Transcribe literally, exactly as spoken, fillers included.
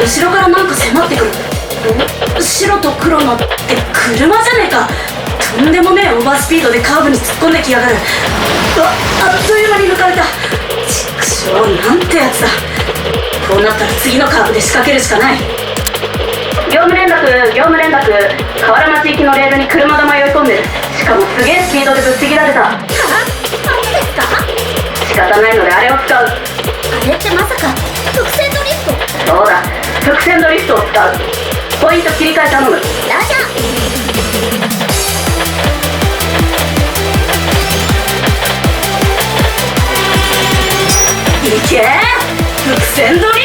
後ろからなんか迫ってくる。白と黒のって車じゃねえか。とんでもねえオーバースピードでカーブに突っ込んできやがる。ああっという間に抜かれた。ちくしょう、なんてやつだ。こうなったら次のカーブで仕掛けるしかない。業務連絡業務連絡、河原町行きのレールに車が迷い込んでる。しかもすげえスピードでぶっちぎられた。 はあ、そうですか。 仕方ないのであれを使う。 あれってまさか伏線ドリフト？ そうだ、伏線ドリフトを使う。ポイント切り替え頼む。 ラジャいけー、伏線ドリ